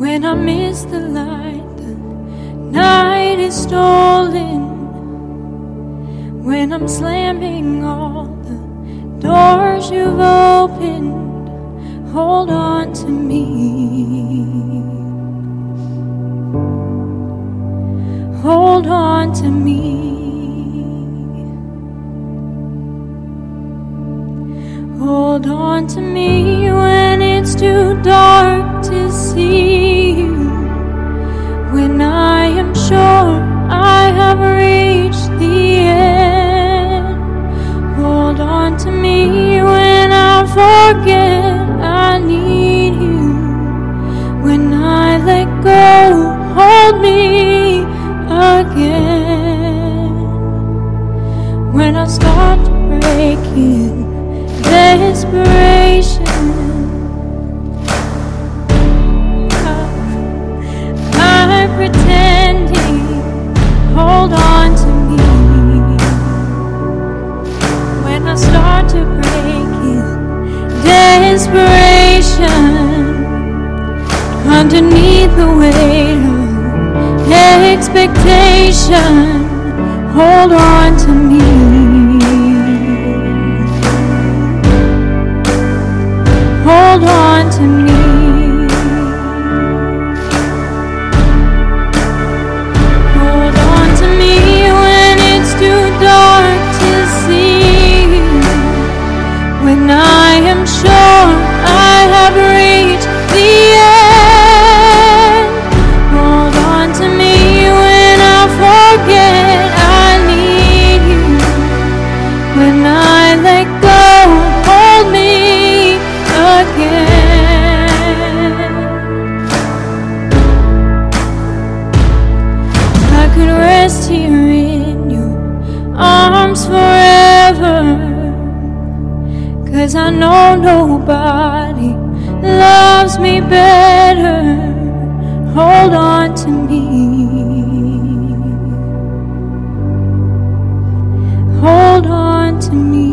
When I miss the light, the night is stolen. When I'm slamming all the doors you've opened, hold on to me. Hold on to me. Hold on to me when it's too dark to see you. When I am sure I have reached the end. Hold on to me when I forget I need you. When I let go, hold me again. When I start to break in desperation, I'm pretending, hold on to me. When I start to break in desperation, underneath the weight of expectation, hold on to me. Hold on to me. Hold on to me when it's too dark to see you. When I am sure I have reached the end. Hold on to me when I forget I need you. When I let go, hold me again. I could rest here in your arms forever, 'cause I know nobody loves me better. Hold on to me. Hold on to me.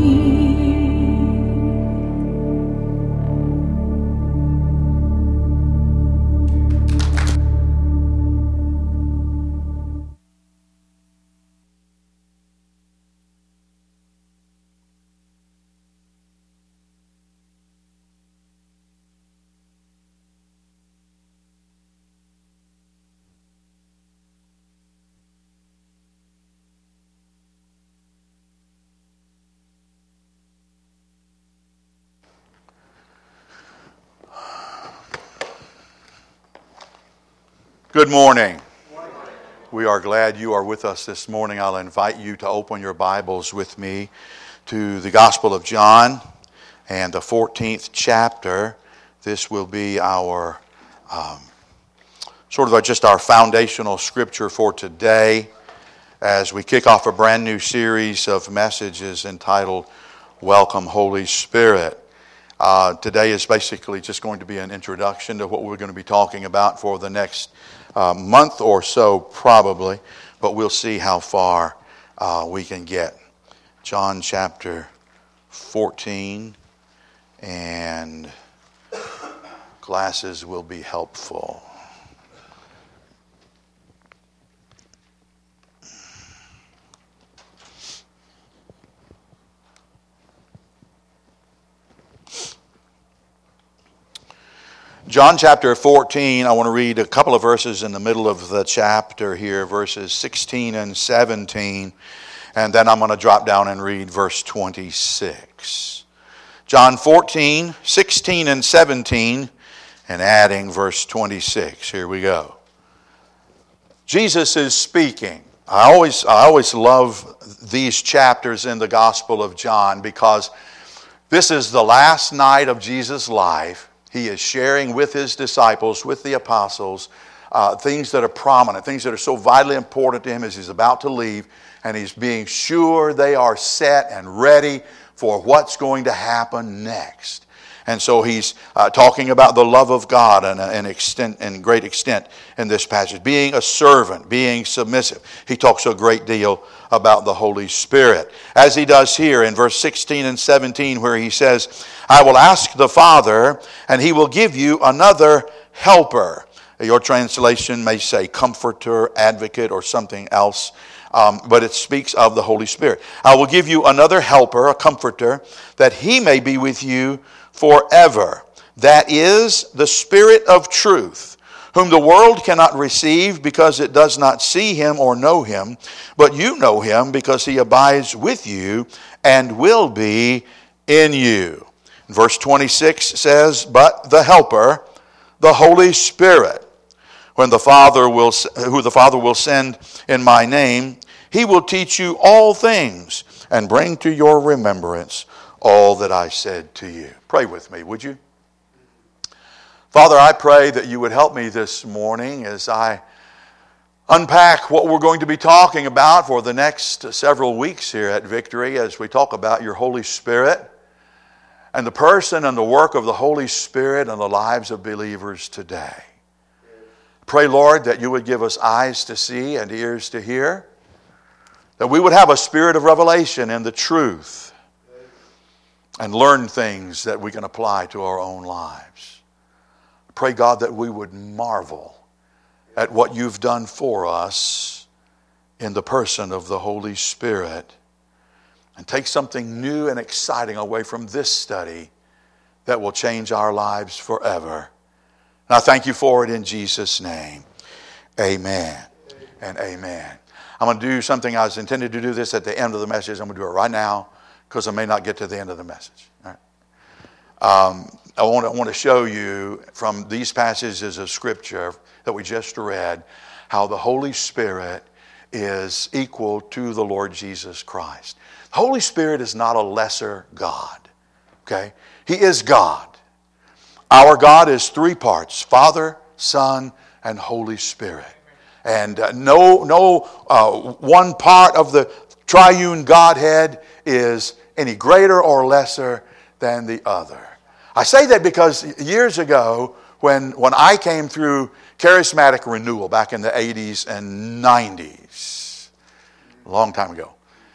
Good morning. We are glad you are with us this morning. I'll invite you to open your Bibles with me to the Gospel of John and the 14th chapter. This will be our just our foundational scripture for today as we kick off a brand new series of messages entitled Welcome, Holy Spirit. Today is basically just going to be an introduction to what we're going to be talking about for the next month or so probably, but we'll see how far we can get. John chapter 14, and glasses will be helpful. John chapter 14, I want to read a couple of verses in the middle of the chapter here, verses 16 and 17, and then I'm going to drop down and read verse 26. John 14, 16 and 17, and adding verse 26. Here we go. Jesus is speaking. I always love these chapters in the Gospel of John because this is the last night of Jesus' life. He is sharing with his disciples, with the apostles, things that are prominent, things that are so vitally important to him as he's about to leave, and he's being sure they are set and ready for what's going to happen next. And so he's talking about the love of God in great extent in this passage. Being a servant, being submissive. He talks a great deal about the Holy Spirit. As he does here in verse 16 and 17 where he says, I will ask the Father and he will give you another helper. Your translation may say comforter, advocate, or something else, but it speaks of the Holy Spirit. I will give you another helper, a comforter, that he may be with you forever. That is the Spirit of truth, whom the world cannot receive because it does not see him or know him, but you know him because he abides with you and will be in you. Verse 26 says, but the helper, the Holy Spirit, who the Father will send in my name, he will teach you all things and bring to your remembrance all that I said to you. Pray with me, would you? Father, I pray that you would help me this morning as I unpack what we're going to be talking about for the next several weeks here at Victory as we talk about your Holy Spirit and the person and the work of the Holy Spirit in the lives of believers today. Pray, Lord, that you would give us eyes to see and ears to hear, that we would have a spirit of revelation in the truth and learn things that we can apply to our own lives. Pray, God, that we would marvel at what you've done for us in the person of the Holy Spirit and take something new and exciting away from this study that will change our lives forever. And I thank you for it in Jesus' name. Amen and amen. I'm going to do something I was intended to do this at the end of the message. I'm going to do it right now because I may not get to the end of the message. All right. I want to show you from these passages of Scripture that we just read how the Holy Spirit is equal to the Lord Jesus Christ. The Holy Spirit is not a lesser God. Okay? He is God. Our God is three parts: Father, Son, and Holy Spirit. And no one part of the triune Godhead is any greater or lesser than the other. I say that because years ago, when I came through charismatic renewal back in the 80s and 90s, a long time ago,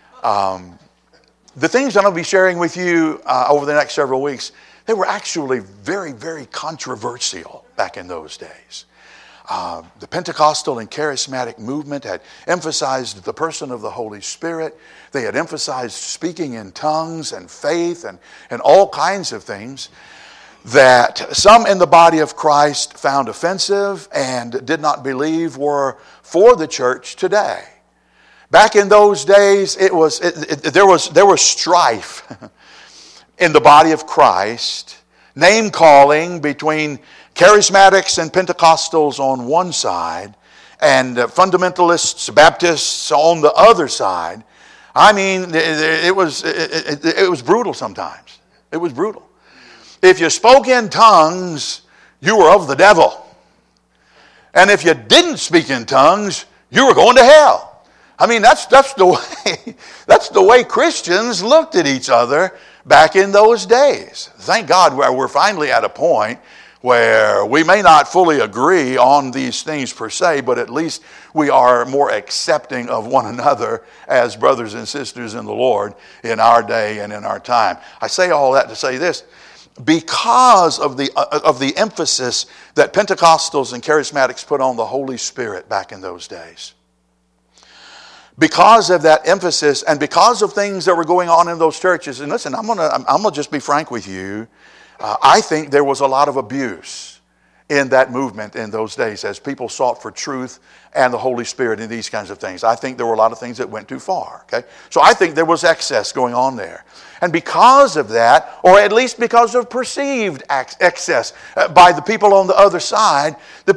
the things that I'll be sharing with you over the next several weeks, they were actually very, very controversial back in those days. The Pentecostal and charismatic movement had emphasized the person of the Holy Spirit. They had emphasized speaking in tongues and faith and all kinds of things that some in the body of Christ found offensive and did not believe were for the church today. Back in those days, there was strife in the body of Christ, name-calling between charismatics and Pentecostals on one side and fundamentalists, Baptists on the other side. I mean, it was brutal sometimes. It was brutal. If you spoke in tongues, you were of the devil. And if you didn't speak in tongues, you were going to hell. I mean, that's the way Christians looked at each other back in those days. Thank God we're finally at a point where we may not fully agree on these things per se, but at least we are more accepting of one another as brothers and sisters in the Lord in our day and in our time. I say all that to say this: because of the emphasis that Pentecostals and charismatics put on the Holy Spirit back in those days, because of that emphasis and because of things that were going on in those churches, and listen, I'm gonna just be frank with you. I think there was a lot of abuse in that movement in those days as people sought for truth and the Holy Spirit and these kinds of things. I think there were a lot of things that went too far. Okay, so I think there was excess going on there. And because of that, or at least because of perceived excess by the people on the other side,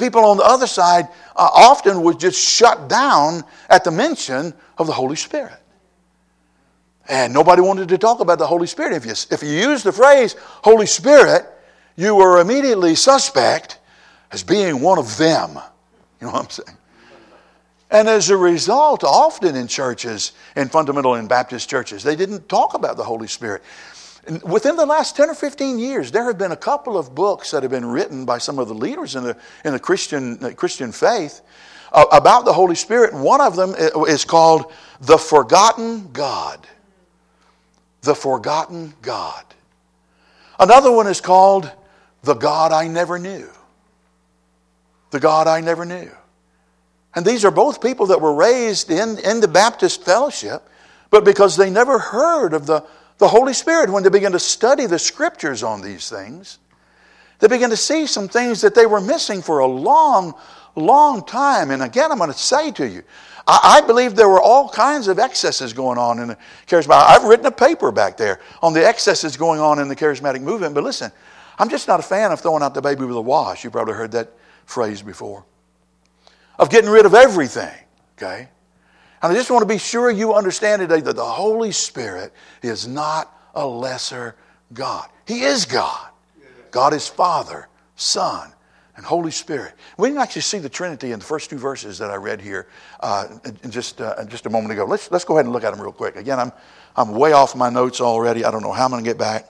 often would just shut down at the mention of the Holy Spirit. And nobody wanted to talk about the Holy Spirit. If you use the phrase Holy Spirit, you were immediately suspect as being one of them. You know what I'm saying? And as a result, often in churches, in fundamental and Baptist churches, they didn't talk about the Holy Spirit. And within the last 10 or 15 years, there have been a couple of books that have been written by some of the leaders in the Christian faith about the Holy Spirit. And one of them is called The Forgotten God. The Forgotten God. Another one is called The God I Never Knew. the God I never knew. And these are both people that were raised in the Baptist fellowship, but because they never heard of the Holy Spirit, when they began to study the Scriptures on these things, they began to see some things that they were missing for a long, long time. And again, I'm going to say to you, I believe there were all kinds of excesses going on in the charismatic. I've written a paper back there on the excesses going on in the charismatic movement. But listen, I'm just not a fan of throwing out the baby with the wash. You've probably heard that phrase before. Of getting rid of everything, okay? And I just want to be sure you understand today that the Holy Spirit is not a lesser God. He is God. God is Father, Son, and Holy Spirit. We can actually see the Trinity in the first two verses that I read here in just a moment ago. Let's go ahead and look at them real quick. Again, I'm way off my notes already. I don't know how I'm going to get back.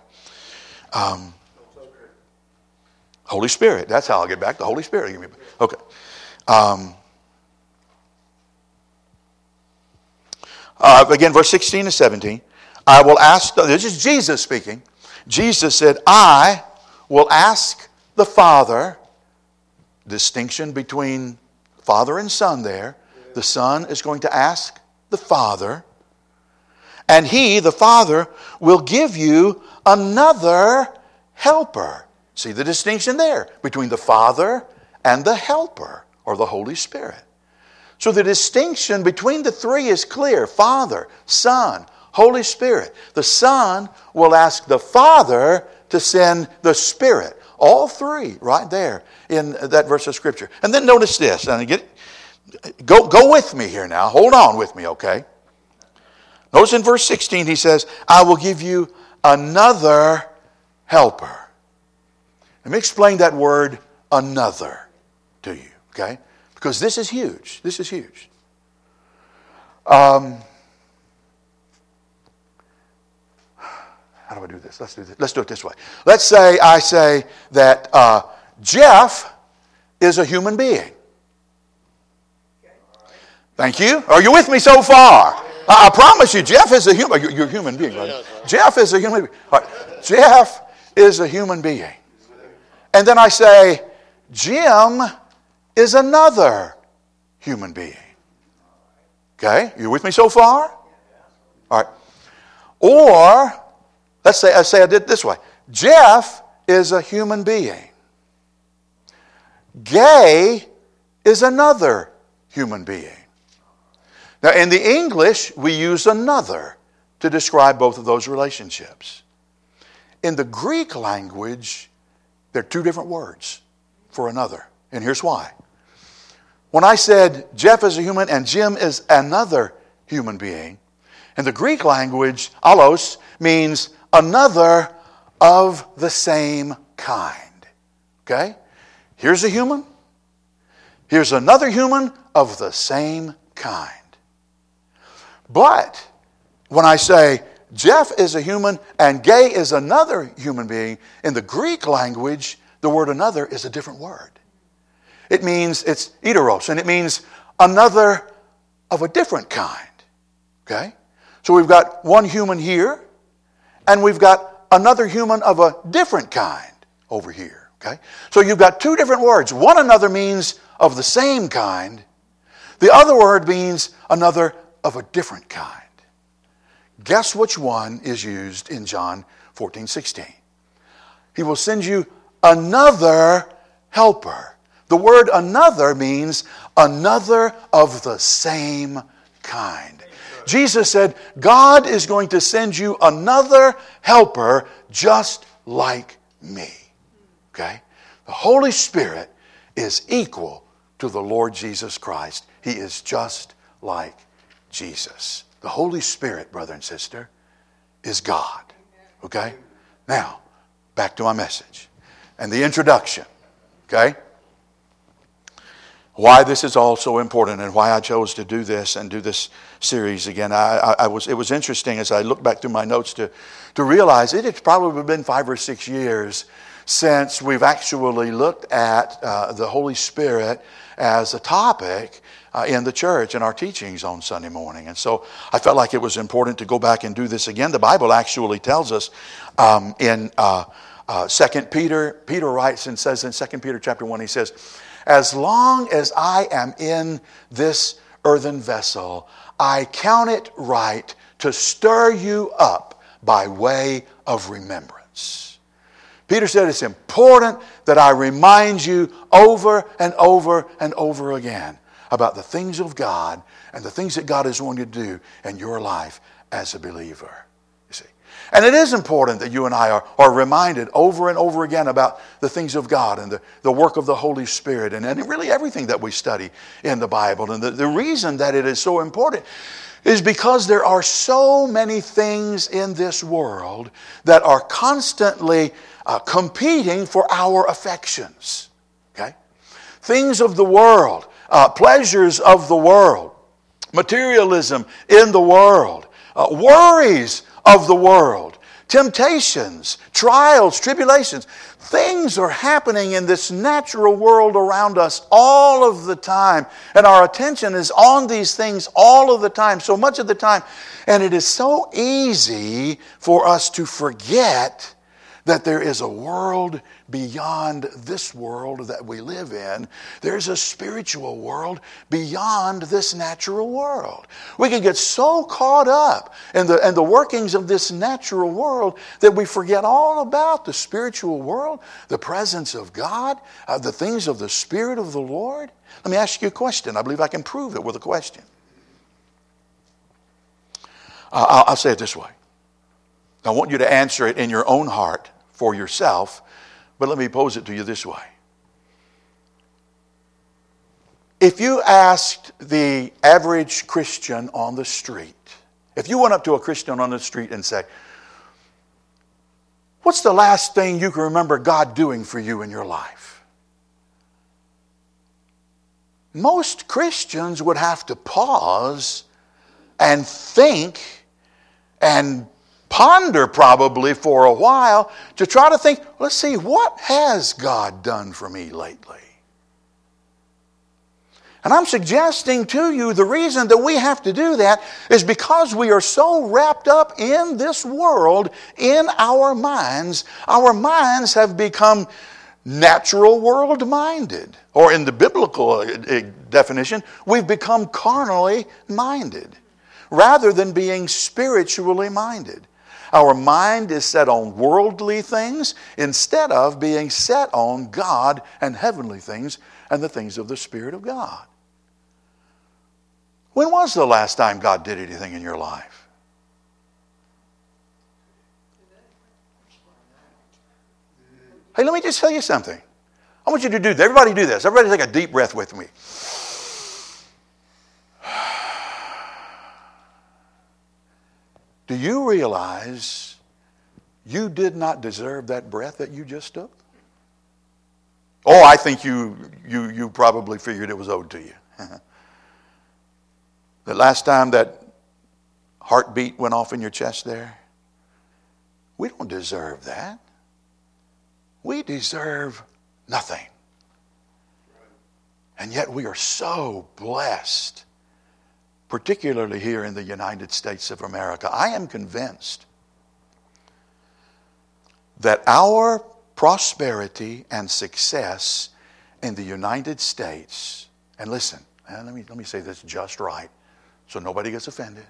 Holy Spirit. That's how I'll get back. The Holy Spirit. Okay. Again, verse 16 and 17. I will ask, this is Jesus speaking. Jesus said, I will ask the Father, distinction between Father and Son there. The Son is going to ask the Father. And He, the Father, will give you another helper. See the distinction there between the Father and the helper, or the Holy Spirit. So the distinction between the three is clear. Father, Son, Holy Spirit. The Son will ask the Father to send the Spirit. All three right there in that verse of Scripture. And then notice this. And go with me here now. Hold on with me, okay? Notice in verse 16 he says, I will give you another helper. Let me explain that word another to you, okay? Because this is huge. This is huge. How do I do this? Let's do this. Let's do it this way. Let's say I say that Jeff is a human being. Thank you. Are you with me so far? I promise you, Jeff is a human. You're a human being, right? Jeff is a human being. All right. Jeff is a human being. And then I say, Jim is another human being. Okay? You with me so far? All right. Or, let's say I did it this way. Jeff is a human being. Gay is another human being. Now, in the English, we use another to describe both of those relationships. In the Greek language, there are two different words for another. And here's why. When I said Jeff is a human and Jim is another human being, in the Greek language, allos means another of the same kind. Okay? Here's a human. Here's another human of the same kind. But when I say Jeff is a human and Gay is another human being, in the Greek language, the word another is a different word. It means, it's heteros, and it means another of a different kind. Okay? So we've got one human here, and we've got another human of a different kind over here. Okay? So you've got two different words. One another means of the same kind. The other word means another of a different kind. Guess which one is used in John 14:16? He will send you another helper. The word another means another of the same kind. Jesus said, God is going to send you another helper just like me. Okay? The Holy Spirit is equal to the Lord Jesus Christ. He is just like Jesus. The Holy Spirit, brother and sister, is God. Okay? Now, back to my message and the introduction. Okay? Why this is all so important and why I chose to do this and do this series again. It was interesting as I look back through my notes to realize it had probably been 5 or 6 years since we've actually looked at the Holy Spirit as a topic in the church in our teachings on Sunday morning. And so I felt like it was important to go back and do this again. The Bible actually tells us in Peter writes and says in 2 Peter chapter 1, he says, as long as I am in this earthen vessel, I count it right to stir you up by way of remembrance. Peter said it's important that I remind you over and over and over again about the things of God and the things that God is wanting to do in your life as a believer. You see. And it is important that you and I are reminded over and over again about the things of God and the work of the Holy Spirit and really everything that we study in the Bible. And the reason that it is so important is because there are so many things in this world that are constantly competing for our affections. Okay? Things of the world, pleasures of the world, materialism in the world, worries of the world, temptations, trials, tribulations. Things are happening in this natural world around us all of the time. And our attention is on these things all of the time, so much of the time. And it is so easy for us to forget that there is a world beyond this world that we live in. There's a spiritual world beyond this natural world. We can get so caught up in the workings of this natural world that we forget all about the spiritual world, the presence of God, the things of the Spirit of the Lord. Let me ask you a question. I believe I can prove it with a question. I'll say it this way. I want you to answer it in your own heart for yourself, but let me pose it to you this way. If you asked the average Christian on the street, if you went up to a Christian on the street and said, what's the last thing you can remember God doing for you in your life? Most Christians would have to pause and think and ponder probably for a while to try to think, let's see, what has God done for me lately? And I'm suggesting to you the reason that we have to do that is because we are so wrapped up in this world, in our minds. Our minds have become natural world minded. Or in the biblical definition, we've become carnally minded rather than being spiritually minded. Our mind is set on worldly things instead of being set on God and heavenly things and the things of the Spirit of God. When was the last time God did anything in your life? Hey, let me just tell you something. I want you to do this. Everybody do this. Everybody take a deep breath with me. Do you realize you did not deserve that breath that you just took? Oh, I think you probably figured it was owed to you. The last time that heartbeat went off in your chest there, we don't deserve that. We deserve nothing. And yet we are so blessed, particularly here in the United States of America. I am convinced that our prosperity and success in the United States, and listen, let me say this just right so nobody gets offended.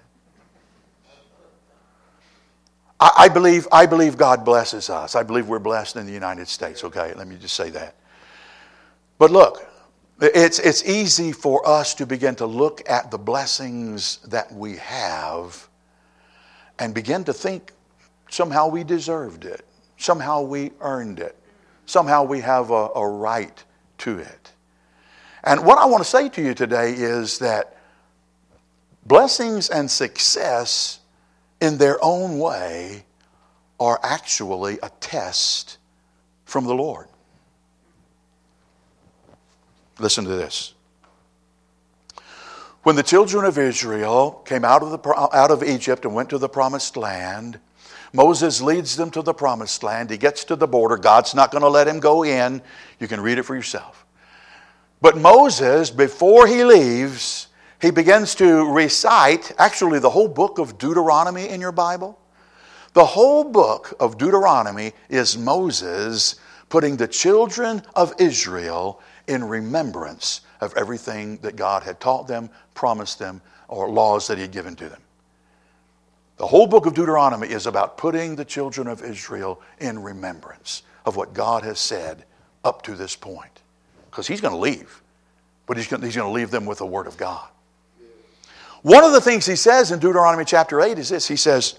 I believe God blesses us. I believe we're blessed in the United States, okay? Let me just say that. But look, it's easy for us to begin to look at the blessings that we have and begin to think somehow we deserved it. Somehow we earned it. Somehow we have a right to it. And what I want to say to you today is that blessings and success in their own way are actually a test from the Lord. Listen to this. When the children of Israel came out of Egypt and went to the promised land, Moses leads them to the promised land. He gets to the border. God's not going to let him go in. You can read it for yourself. But Moses, before he leaves, he begins to recite, actually the whole book of Deuteronomy in your Bible. The whole book of Deuteronomy is Moses putting the children of Israel in remembrance of everything that God had taught them, promised them, or laws that He had given to them. The whole book of Deuteronomy is about putting the children of Israel in remembrance of what God has said up to this point. Because He's going to leave, but He's going to leave them with the Word of God. One of the things He says in Deuteronomy chapter 8 is this. He says,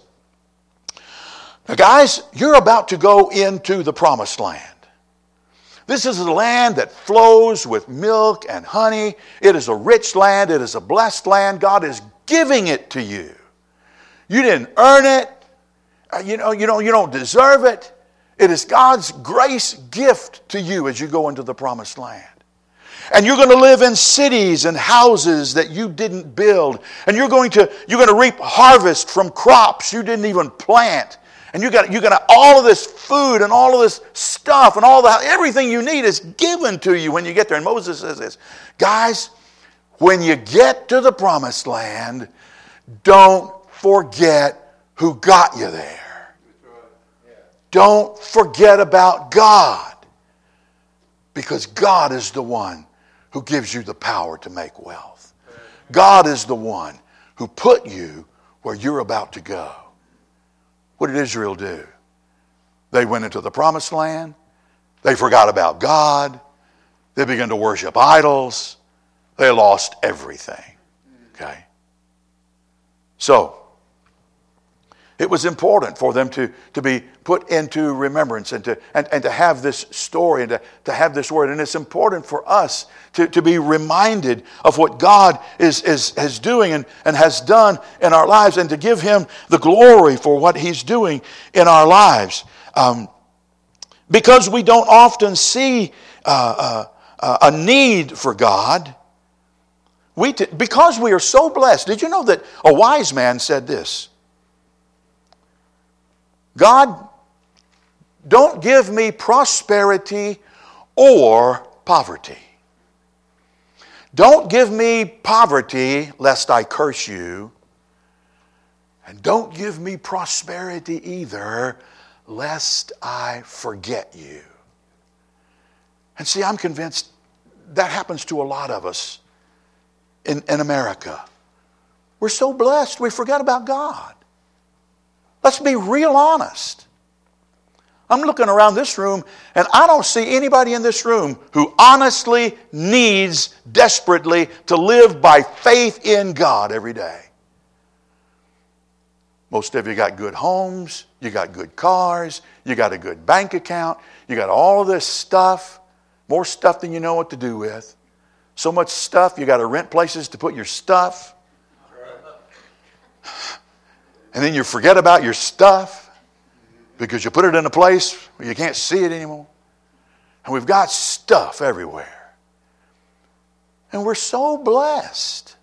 now guys, you're about to go into the promised land. This is a land that flows with milk and honey. It is a rich land. It is a blessed land. God is giving it to you. You didn't earn it. You don't deserve it. It is God's grace gift to you as you go into the promised land. And you're going to live in cities and houses that you didn't build. And you're going to reap harvest from crops you didn't even plant. And you got all of this food and all of this stuff and everything you need is given to you when you get there. And Moses says this, guys, when you get to the promised land, don't forget who got you there. Don't forget about God, because God is the one who gives you the power to make wealth. God is the one who put you where you're about to go. What did Israel do? They went into the promised land. They forgot about God. They began to worship idols. They lost everything. Okay? So, it was important for them to be put into remembrance and to have this story and to have this word. And it's important for us to be reminded of what God is doing and has done in our lives, and to give Him the glory for what He's doing in our lives. Because we don't often see a need for God, because we are so blessed. Did you know that a wise man said this? God, don't give me prosperity or poverty. Don't give me poverty lest I curse you. And don't give me prosperity either lest I forget you. And see, I'm convinced that happens to a lot of us in America. We're so blessed we forget about God. Let's be real honest. I'm looking around this room and I don't see anybody in this room who honestly needs desperately to live by faith in God every day. Most of you got good homes, you got good cars, you got a good bank account, you got all of this stuff, more stuff than you know what to do with. So much stuff, you got to rent places to put your stuff. And then you forget about your stuff because you put it in a place where you can't see it anymore. And we've got stuff everywhere. And we're so blessed.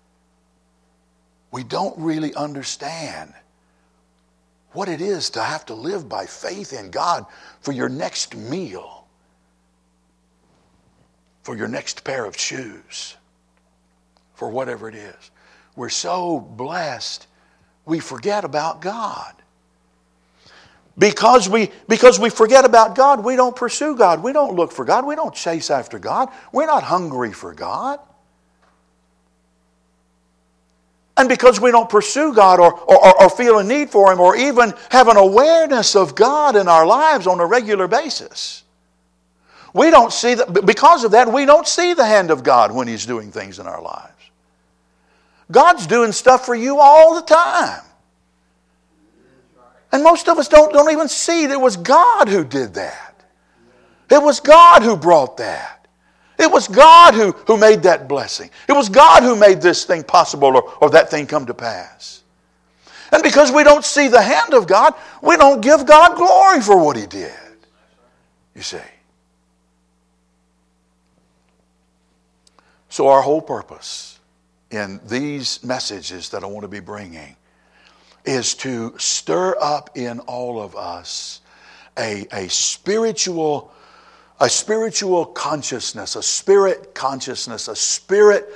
We don't really understand what it is to have to live by faith in God for your next meal, for your next pair of shoes, for whatever it is. We're so blessed. We forget about God. Because we forget about God, we don't pursue God. We don't look for God. We don't chase after God. We're not hungry for God. And because we don't pursue God or feel a need for Him or even have an awareness of God in our lives on a regular basis, we don't see that. Because of that, we don't see the hand of God when He's doing things in our lives. God's doing stuff for you all the time. And most of us don't even see that it was God who did that. It was God who brought that. It was God who made that blessing. It was God who made this thing possible or that thing come to pass. And because we don't see the hand of God, we don't give God glory for what He did. You see. So our whole purpose in these messages that I want to be bringing is to stir up in all of us a spiritual consciousness, a spirit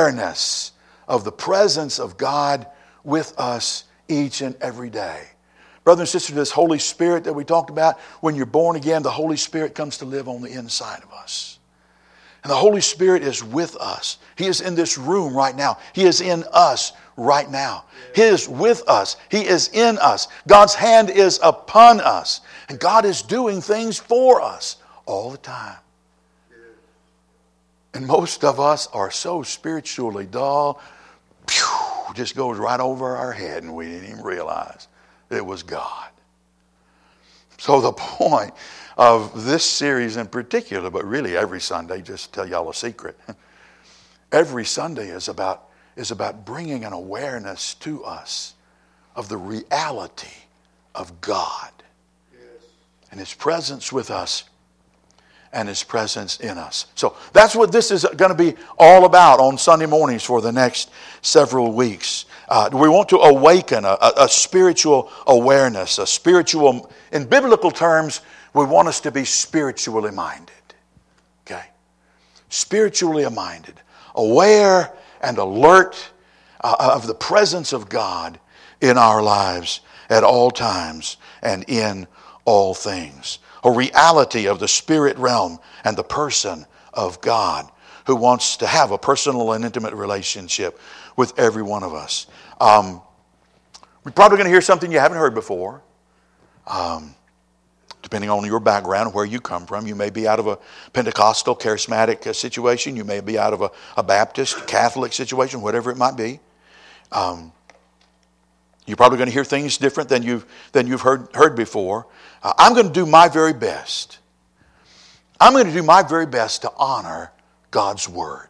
awareness of the presence of God with us each and every day. Brothers and sisters, this Holy Spirit that we talked about, when you're born again, the Holy Spirit comes to live on the inside of us. And the Holy Spirit is with us. He is in this room right now. He is in us right now. He is with us. He is in us. God's hand is upon us. And God is doing things for us all the time. And most of us are so spiritually dull, just goes right over our head and we didn't even realize it was God. So the point of this series in particular, but really every Sunday, just to tell y'all a secret, every Sunday is about bringing an awareness to us of the reality of God. Yes. And His presence with us and His presence in us. So that's what this is going to be all about on Sunday mornings for the next several weeks. We want to awaken a spiritual awareness, a spiritual, in biblical terms, we want us to be spiritually minded. Okay? Spiritually minded. Aware and alert of the presence of God in our lives at all times and in all things. A reality of the spirit realm and the person of God who wants to have a personal and intimate relationship with every one of us. We're probably going to hear something you haven't heard before. Depending on your background, where you come from. You may be out of a Pentecostal, charismatic situation. You may be out of a Baptist, Catholic situation, whatever it might be. You're probably going to hear things different than you've heard before. I'm going to do my very best. I'm going to do my very best to honor God's Word.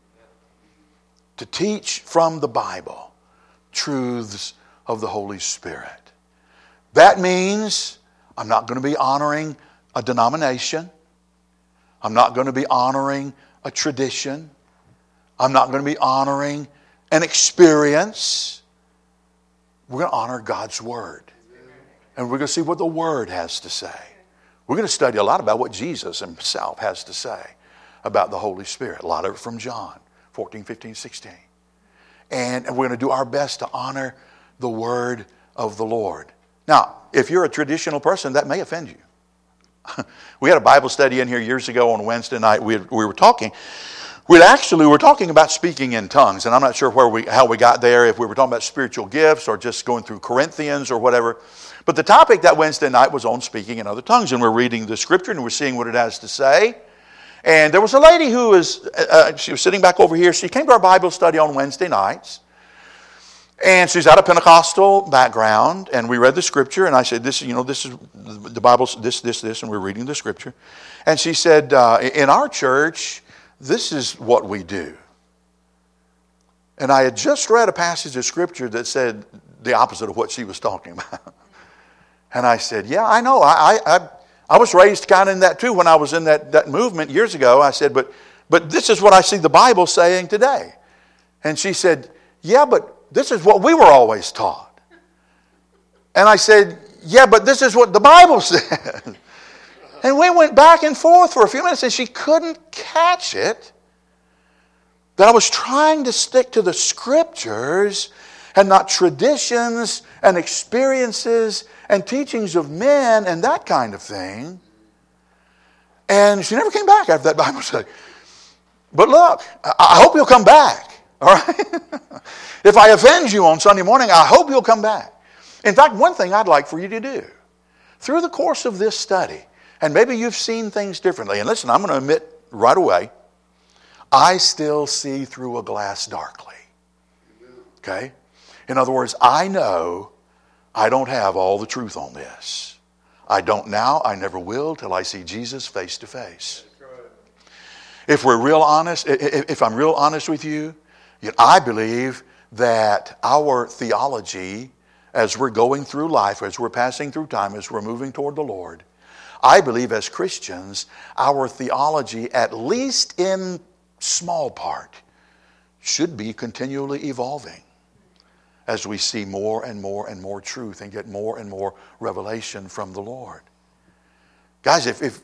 To teach from the Bible truths of the Holy Spirit. That means I'm not going to be honoring a denomination. I'm not going to be honoring a tradition. I'm not going to be honoring an experience. We're going to honor God's Word. And we're going to see what the Word has to say. We're going to study a lot about what Jesus Himself has to say about the Holy Spirit. A lot of it from John 14, 15, 16. And we're going to do our best to honor the Word of the Lord. Now, if you're a traditional person, that may offend you. We had a Bible study in here years ago on Wednesday night. We were talking. We were talking about speaking in tongues, and I'm not sure how we got there, if we were talking about spiritual gifts or just going through Corinthians or whatever. But the topic that Wednesday night was on speaking in other tongues, and we're reading the Scripture and we're seeing what it has to say. And there was a lady who was she was sitting back over here. She came to our Bible study on Wednesday nights. And she's out of Pentecostal background, and we read the Scripture, and I said, this is the Bible, this, and we're reading the Scripture. And she said, in our church, this is what we do. And I had just read a passage of Scripture that said the opposite of what she was talking about. And I said, yeah, I know. I was raised kind of in that too when I was in that movement years ago. I said, but this is what I see the Bible saying today. And she said, yeah, but this is what we were always taught. And I said, yeah, but this is what the Bible says. And we went back and forth for a few minutes, and she couldn't catch it. That I was trying to stick to the Scriptures and not traditions and experiences and teachings of men and that kind of thing. And she never came back after that Bible study. But look, I hope you'll come back. All right? If I offend you on Sunday morning, I hope you'll come back. In fact, one thing I'd like for you to do, through the course of this study, and maybe you've seen things differently, and listen, I'm going to admit right away, I still see through a glass darkly. Okay? In other words, I know I don't have all the truth on this. I don't now, I never will till I see Jesus face to face. If we're real honest, if I'm real honest with you, I believe that our theology, as we're going through life, as we're passing through time, as we're moving toward the Lord, I believe as Christians, our theology, at least in small part, should be continually evolving as we see more and more and more truth and get more and more revelation from the Lord. Guys,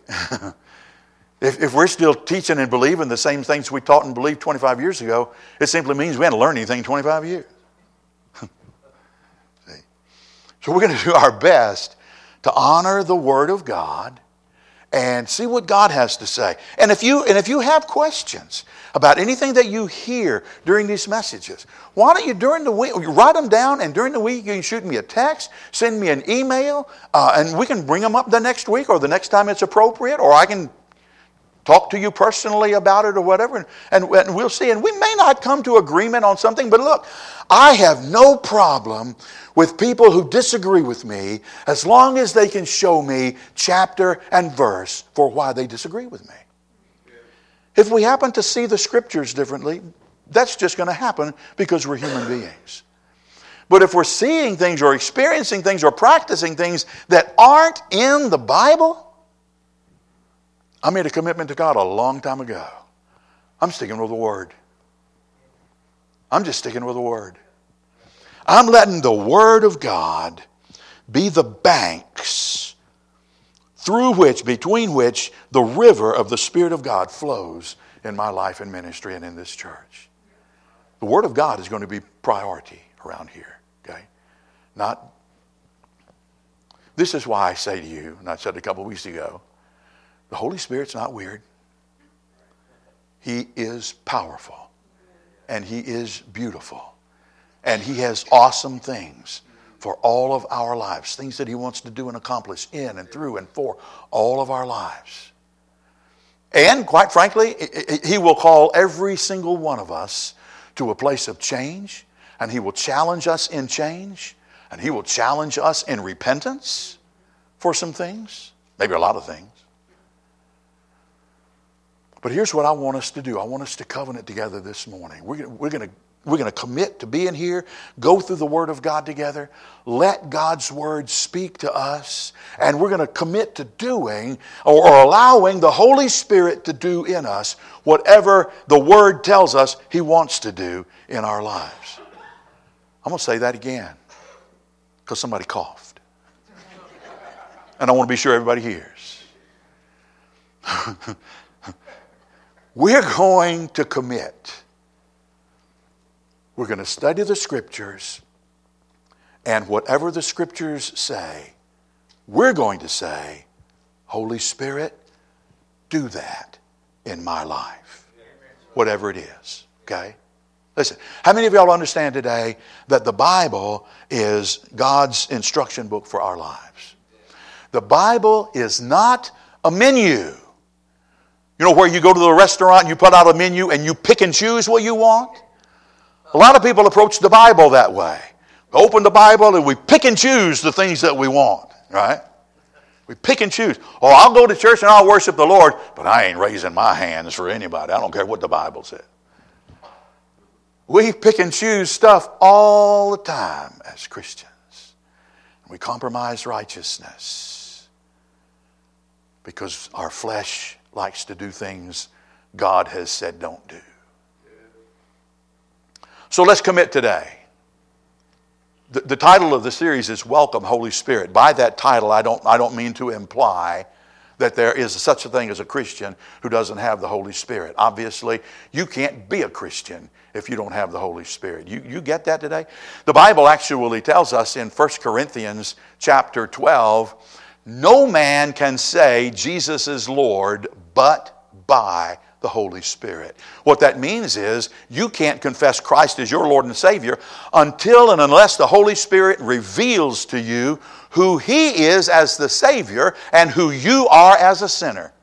if we're still teaching and believing the same things we taught and believed 25 years ago, it simply means we hadn't learned anything in 25 years. See? So we're going to do our best to honor the Word of God and see what God has to say. And if you have questions about anything that you hear during these messages, why don't you during the week, you write them down, and during the week you can shoot me a text, send me an email, and we can bring them up the next week or the next time it's appropriate, or I can talk to you personally about it or whatever, and we'll see. And we may not come to agreement on something, but look, I have no problem with people who disagree with me as long as they can show me chapter and verse for why they disagree with me. If we happen to see the Scriptures differently, that's just going to happen because we're human beings. But if we're seeing things or experiencing things or practicing things that aren't in the Bible, I made a commitment to God a long time ago. I'm sticking with the Word. I'm just sticking with the Word. I'm letting the Word of God be the banks between which the river of the Spirit of God flows in my life and ministry and in this church. The Word of God is going to be priority around here. Okay? This is why I say to you, and I said a couple of weeks ago, the Holy Spirit's not weird. He is powerful. And He is beautiful. And He has awesome things for all of our lives. Things that He wants to do and accomplish in and through and for all of our lives. And quite frankly, He will call every single one of us to a place of change. And He will challenge us in change. And He will challenge us in repentance for some things. Maybe a lot of things. But here's what I want us to do. I want us to covenant together this morning. We're going to commit to being here, go through the Word of God together, let God's Word speak to us, and we're going to commit to doing or allowing the Holy Spirit to do in us whatever the Word tells us He wants to do in our lives. I'm going to say that again because somebody coughed. And I want to be sure everybody hears. We're going to commit. We're going to study the Scriptures, and whatever the Scriptures say, we're going to say, Holy Spirit, do that in my life. Whatever it is. Okay? Listen, how many of y'all understand today that the Bible is God's instruction book for our lives? The Bible is not a menu. You know where you go to the restaurant and you put out a menu and you pick and choose what you want? A lot of people approach the Bible that way. We open the Bible and we pick and choose the things that we want, right? We pick and choose. Oh, I'll go to church and I'll worship the Lord, but I ain't raising my hands for anybody. I don't care what the Bible says. We pick and choose stuff all the time as Christians. We compromise righteousness because our flesh likes to do things God has said don't do. So let's commit today. The title of the series is Welcome, Holy Spirit. By that title, I don't mean to imply that there is such a thing as a Christian who doesn't have the Holy Spirit. Obviously, you can't be a Christian if you don't have the Holy Spirit. You get that today? The Bible actually tells us in 1 Corinthians chapter 12, no man can say Jesus is Lord but by the Holy Spirit. What that means is you can't confess Christ as your Lord and Savior until and unless the Holy Spirit reveals to you who He is as the Savior and who you are as a sinner.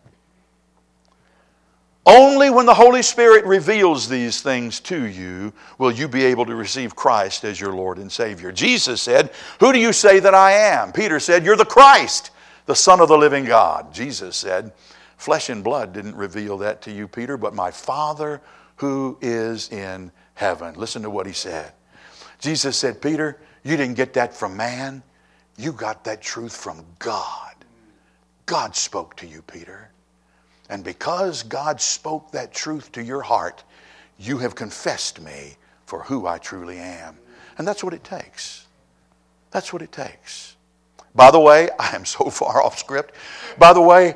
Only when the Holy Spirit reveals these things to you will you be able to receive Christ as your Lord and Savior. Jesus said, "Who do you say that I am?" Peter said, "You're the Christ, the Son of the living God." Jesus said, "Flesh and blood didn't reveal that to you, Peter, but my Father who is in heaven." Listen to what He said. Jesus said, "Peter, you didn't get that from man. You got that truth from God. God spoke to you, Peter. And because God spoke that truth to your heart, you have confessed me for who I truly am." And that's what it takes. That's what it takes. By the way, I am so far off script. By the way,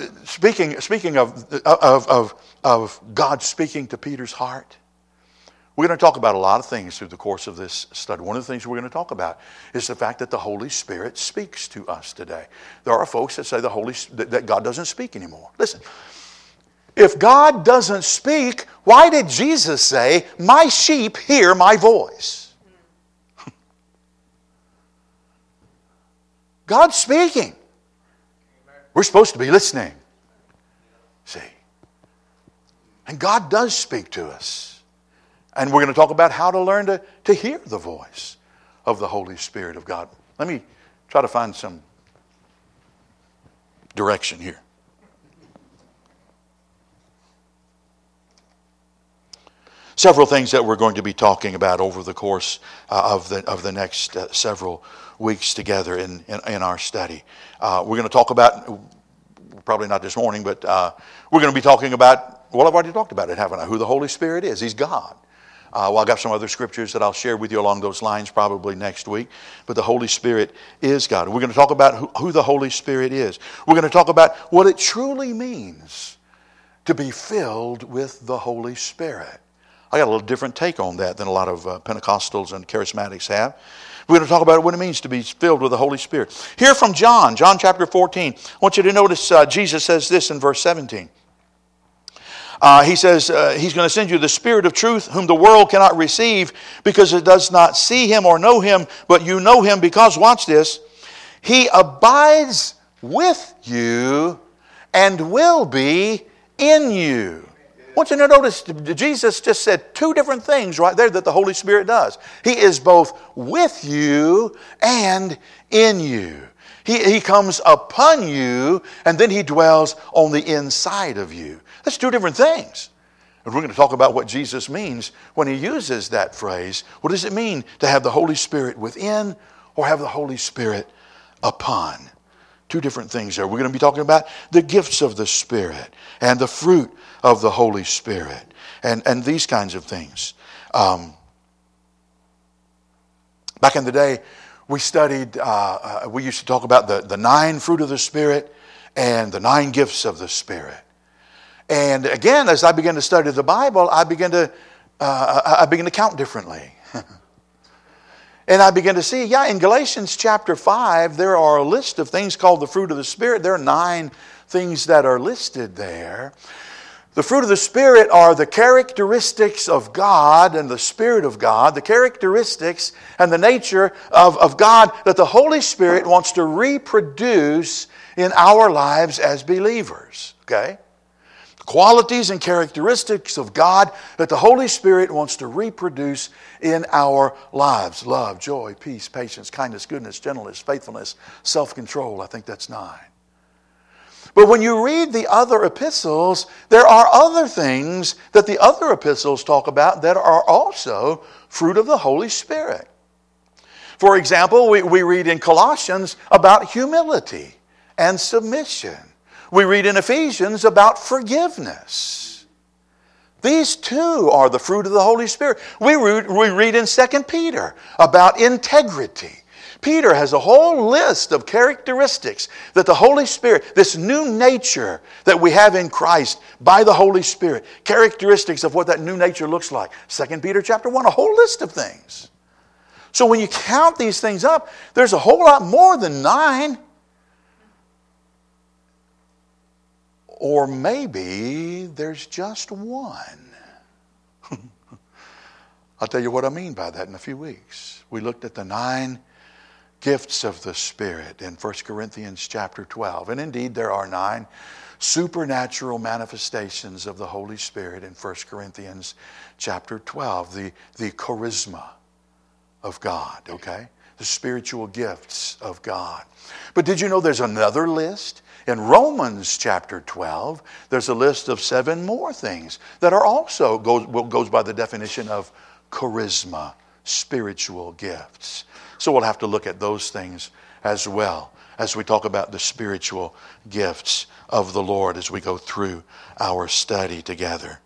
speaking of God speaking to Peter's heart, We're going to talk about a lot of things through the course of this study. One of the things we're going to talk about is the fact that the Holy Spirit speaks to us today. There are folks that say that God doesn't speak anymore. Listen, if God doesn't speak, why did Jesus say, "My sheep hear my voice"? God's speaking. We're supposed to be listening. See? And God does speak to us. And we're going to talk about how to learn to hear the voice of the Holy Spirit of God. Let me try to find some direction here. Several things that we're going to be talking about over the course of the next several weeks together in our study. We're going to talk about, probably not this morning, but we're going to be talking about, well, I've already talked about it, haven't I? Who the Holy Spirit is. He's God. Well, I've got some other scriptures that I'll share with you along those lines probably next week. But the Holy Spirit is God. We're going to talk about who the Holy Spirit is. We're going to talk about what it truly means to be filled with the Holy Spirit. I got a little different take on that than a lot of Pentecostals and Charismatics have. We're going to talk about what it means to be filled with the Holy Spirit. Here from John chapter 14. I want you to notice Jesus says this in verse 17. He says he's going to send you the Spirit of truth, whom the world cannot receive because it does not see him or know him, but you know him because, watch this, he abides with you and will be in you. I want you to notice Jesus just said two different things right there that the Holy Spirit does. He is both with you and in you. He comes upon you and then he dwells on the inside of you. That's two different things. And we're going to talk about what Jesus means when he uses that phrase. What does it mean to have the Holy Spirit within or have the Holy Spirit upon? Two different things there. We're going to be talking about the gifts of the Spirit and the fruit of the Holy Spirit and these kinds of things. Back in the day, we studied, we used to talk about the 9 fruit of the Spirit and the 9 gifts of the Spirit. And again, as I began to study the Bible, I began to count differently. And I began to see, in Galatians chapter 5, there are a list of things called the fruit of the Spirit. There are 9 things that are listed there. The fruit of the Spirit are the characteristics of God and the Spirit of God, the characteristics and the nature of God that the Holy Spirit wants to reproduce in our lives as believers. Okay? Qualities and characteristics of God that the Holy Spirit wants to reproduce in our lives. Love, joy, peace, patience, kindness, goodness, gentleness, faithfulness, self-control. I think that's 9. But when you read the other epistles, there are other things that the other epistles talk about that are also fruit of the Holy Spirit. For example, we read in Colossians about humility and submission. We read in Ephesians about forgiveness. These too are the fruit of the Holy Spirit. We read in 2 Peter about integrity. Peter has a whole list of characteristics that the Holy Spirit, this new nature that we have in Christ by the Holy Spirit, characteristics of what that new nature looks like. 2 Peter chapter 1, a whole list of things. So when you count these things up, there's a whole lot more than 9. Or maybe there's just 1. I'll tell you what I mean by that in a few weeks. We looked at the 9 gifts of the Spirit in 1 Corinthians chapter 12. And indeed, there are 9 supernatural manifestations of the Holy Spirit in 1 Corinthians chapter 12. The charisma of God, okay? The spiritual gifts of God. But did you know there's another list? In Romans chapter 12, there's a list of 7 more things that are also goes by the definition of charisma, spiritual gifts. So we'll have to look at those things as well as we talk about the spiritual gifts of the Lord as we go through our study together.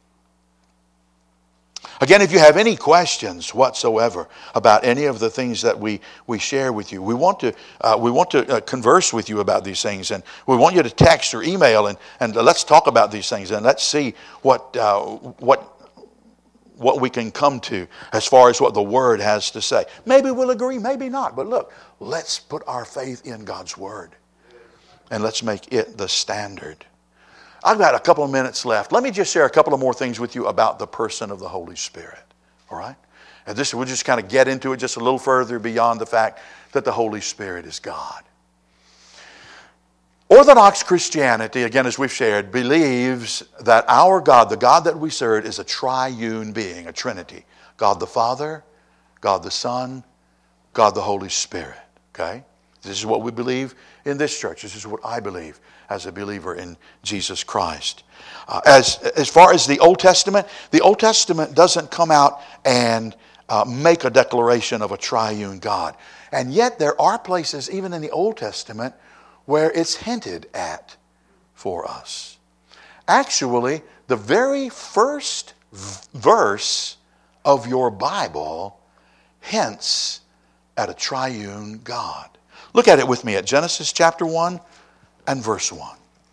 Again, if you have any questions whatsoever about any of the things that we share with you, we want to converse with you about these things, and we want you to text or email and let's talk about these things and let's see what what we can come to as far as what the Word has to say. Maybe we'll agree, maybe not. But look, let's put our faith in God's Word. And let's make it the standard. I've got a couple of minutes left. Let me just share a couple of more things with you about the person of the Holy Spirit. All right? And we'll just kind of get into it just a little further beyond the fact that the Holy Spirit is God. Orthodox Christianity, again as we've shared, believes that our God, the God that we serve, is a triune being, a Trinity. God the Father, God the Son, God the Holy Spirit. Okay? This is what we believe in this church. This is what I believe as a believer in Jesus Christ. As far as the Old Testament doesn't come out and make a declaration of a triune God. And yet there are places, even in the Old Testament, where it's hinted at for us. Actually, the very first verse of your Bible hints at a triune God. Look at it with me at Genesis chapter 1 and verse 1.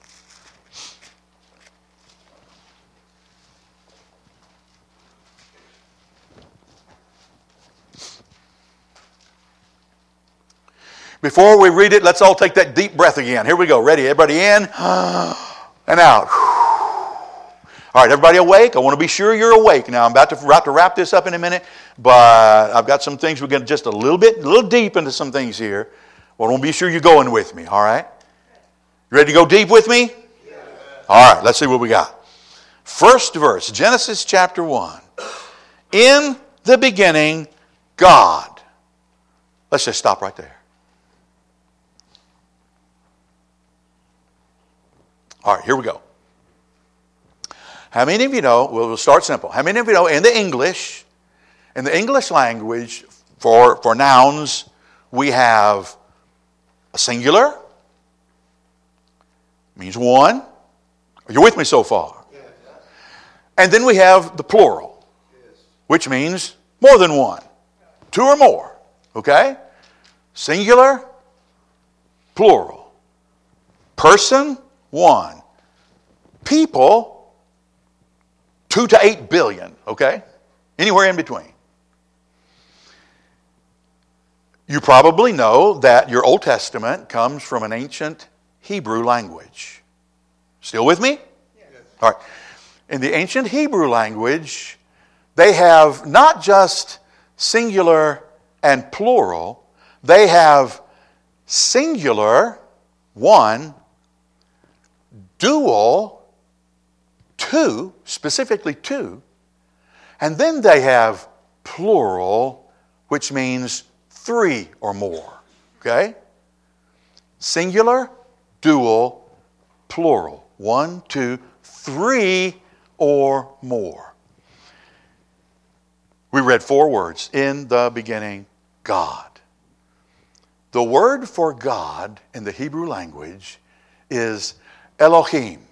Before we read it, let's all take that deep breath again. Here we go. Ready? Everybody in and out. All right, everybody awake? I want to be sure you're awake. Now, I'm about to wrap this up in a minute, but I've got some things. We're going to just a little deep into some things here. Well, I want to be sure you're going with me, all right? You ready to go deep with me? Yes. All right, let's see what we got. First verse, Genesis chapter 1. In the beginning, God. Let's just stop right there. All right, here we go. How many of you know, we'll start simple. How many of you know in the English language, for nouns, we have a singular, means one. Are you with me so far? Yes. And then we have the plural, which means more than one. Two or more. Okay? Singular, plural. Person, one. People, 2 to 8 billion. Okay? Anywhere in between. You probably know that your Old Testament comes from an ancient Hebrew language. Still with me? Yes. All right. In the ancient Hebrew language, they have not just singular and plural. They have singular, one, dual, two, specifically two, and then they have plural, which means 3 or more. Okay? Singular, dual, plural. 1, 2, 3 or more. We read 4 words. In the beginning, God. The word for God in the Hebrew language is Elohim.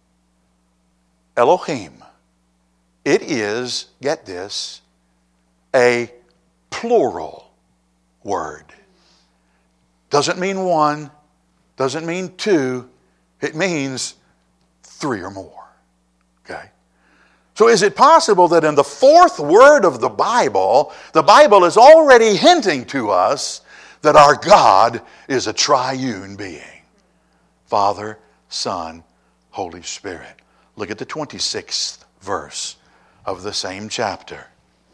Elohim. It is, get this, a plural word. Doesn't mean 1, doesn't mean 2, it means 3 or more. Okay? So is it possible that in the 4th word of the Bible is already hinting to us that our God is a triune being? Father, Son, Holy Spirit. Look at the 26th verse of the same chapter.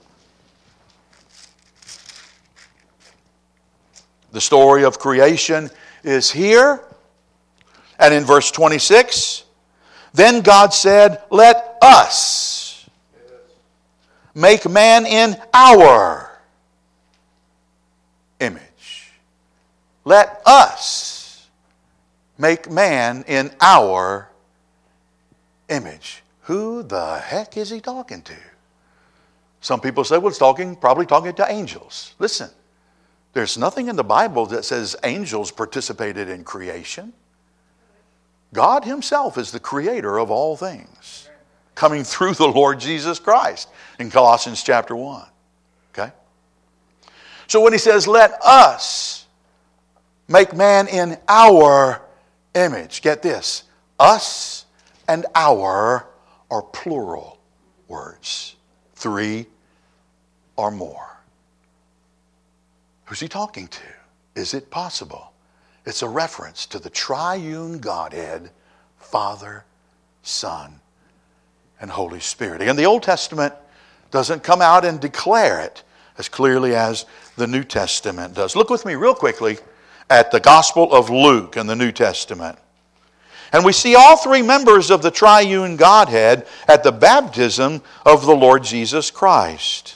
The story of creation is here. And in verse 26, then God said, let us make man in our image. Let us make man in our image. Who the heck is he talking to? Some people say, well, it's probably talking to angels. Listen. There's nothing in the Bible that says angels participated in creation. God himself is the creator of all things, coming through the Lord Jesus Christ in Colossians chapter 1. Okay? So when he says, let us make man in our image, get this, us and our are plural words. three or more. Who's he talking to? Is it possible? It's a reference to the triune Godhead, Father, Son, and Holy Spirit. Again, the Old Testament doesn't come out and declare it as clearly as the New Testament does. Look with me real quickly at the Gospel of Luke in the New Testament. And we see all three members of the triune Godhead at the baptism of the Lord Jesus Christ.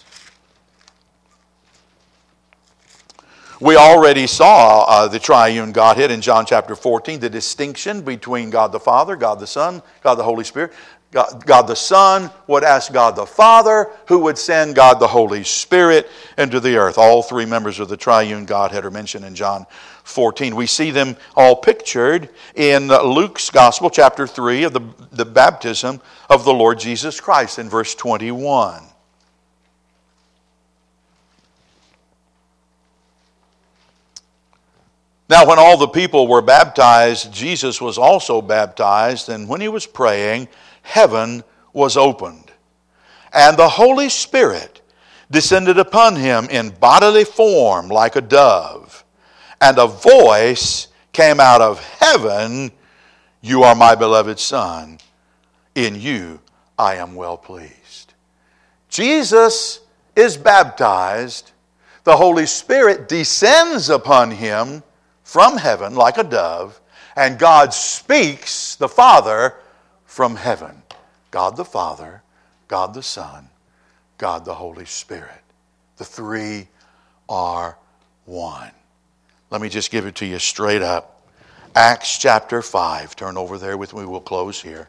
We already saw the triune Godhead in John chapter 14, the distinction between God the Father, God the Son, God the Holy Spirit. God the Son would ask God the Father, who would send God the Holy Spirit into the earth. All three members of the triune Godhead are mentioned in John 14. We see them all pictured in Luke's Gospel, chapter 3, of the baptism of the Lord Jesus Christ in verse 21. Now, when all the people were baptized, Jesus was also baptized, and when he was praying, heaven was opened, and the Holy Spirit descended upon him in bodily form like a dove, and a voice came out of heaven, "You are my beloved Son, in you I am well pleased." Jesus is baptized, the Holy Spirit descends upon him from heaven like a dove, and God speaks, the Father, from heaven. God the Father, God the Son, God the Holy Spirit. The three are one. Let me just give it to you straight up. Acts chapter 5. Turn over there with me. We'll close here.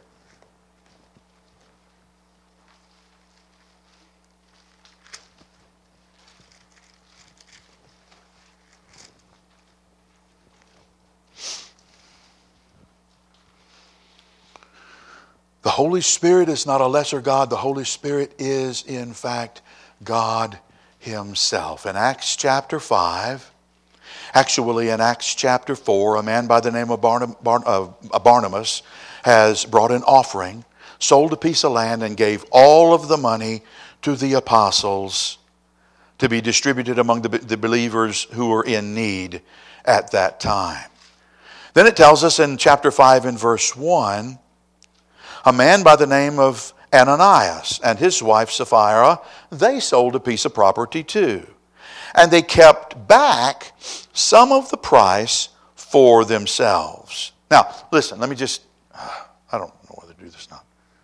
The Holy Spirit is not a lesser God. The Holy Spirit is, in fact, God himself. In Acts chapter 5, actually in Acts chapter 4, a man by the name of Barnabas has brought an offering, sold a piece of land, and gave all of the money to the apostles to be distributed among the believers who were in need at that time. Then it tells us in chapter 5 and verse 1, a man by the name of Ananias and his wife Sapphira, they sold a piece of property too. And they kept back some of the price for themselves. Now, listen, let me just, I don't know whether to do this or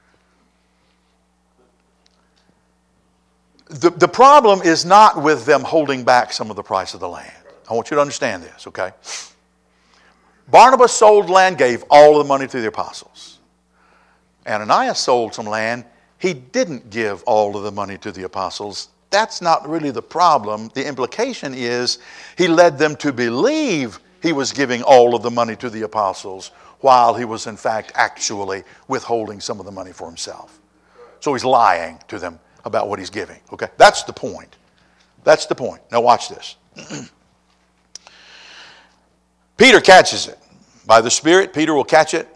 not. The problem is not with them holding back some of the price of the land. I want you to understand this, okay? Barnabas sold land, gave all of the money to the apostles. Ananias sold some land. He didn't give all of the money to the apostles. That's not really the problem. The implication is he led them to believe he was giving all of the money to the apostles while he was in fact actually withholding some of the money for himself. So he's lying to them about what he's giving. Okay? That's the point. That's the point. Now watch this. Peter catches it. By the Spirit, Peter will catch it.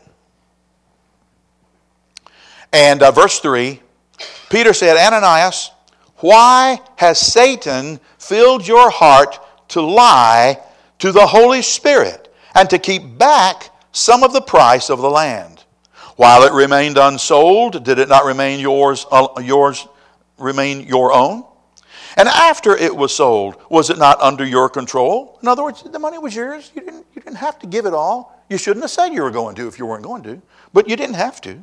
And verse 3, Peter said, Ananias, why has Satan filled your heart to lie to the Holy Spirit and to keep back some of the price of the land? While it remained unsold, did it not remain remain your own? And after it was sold, was it not under your control? In other words, the money was yours. You didn't have to give it all. You shouldn't have said you were going to if you weren't going to, but you didn't have to.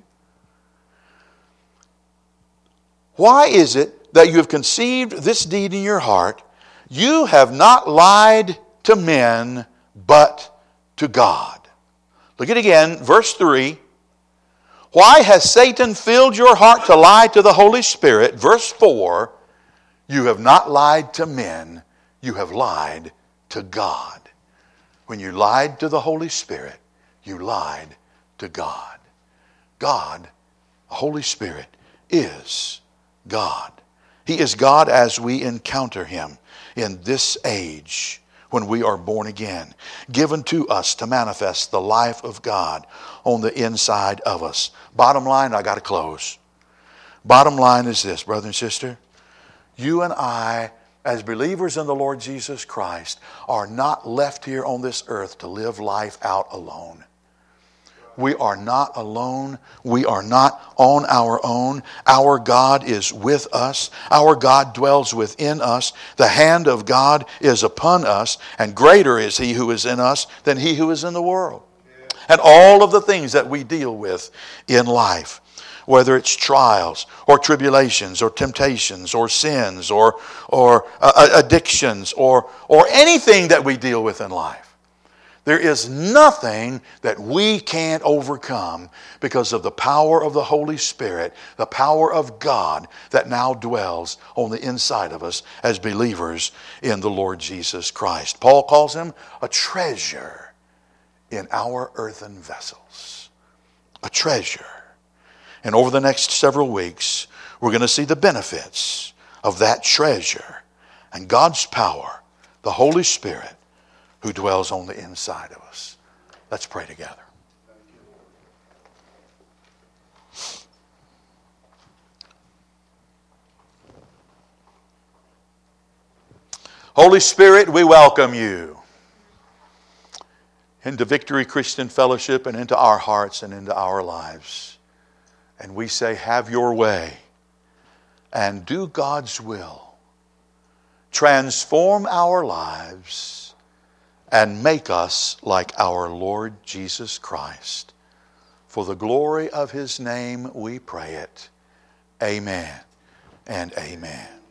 Why is it that you have conceived this deed in your heart? You have not lied to men, but to God. Look at it again, verse 3. Why has Satan filled your heart to lie to the Holy Spirit? Verse 4. You have not lied to men, you have lied to God. When you lied to the Holy Spirit, you lied to God. God, the Holy Spirit, is God. He is God as we encounter Him in this age when we are born again, given to us to manifest the life of God on the inside of us. Bottom line, I got to close. Bottom line is this, brother and sister. You and I, as believers in the Lord Jesus Christ, are not left here on this earth to live life out alone. We are not alone. We are not on our own. Our God is with us. Our God dwells within us. The hand of God is upon us, and greater is He who is in us than he who is in the world. And all of the things that we deal with in life, whether it's trials or tribulations or temptations or sins or addictions or anything that we deal with in life, there is nothing that we can't overcome because of the power of the Holy Spirit, the power of God that now dwells on the inside of us as believers in the Lord Jesus Christ. Paul calls Him a treasure in our earthen vessels. A treasure. And over the next several weeks, we're going to see the benefits of that treasure and God's power, the Holy Spirit, who dwells on the inside of us. Let's pray together. Holy Spirit, we welcome You into Victory Christian Fellowship and into our hearts and into our lives. And we say, have Your way and do God's will. Transform our lives and make us like our Lord Jesus Christ. For the glory of His name we pray it. Amen and amen.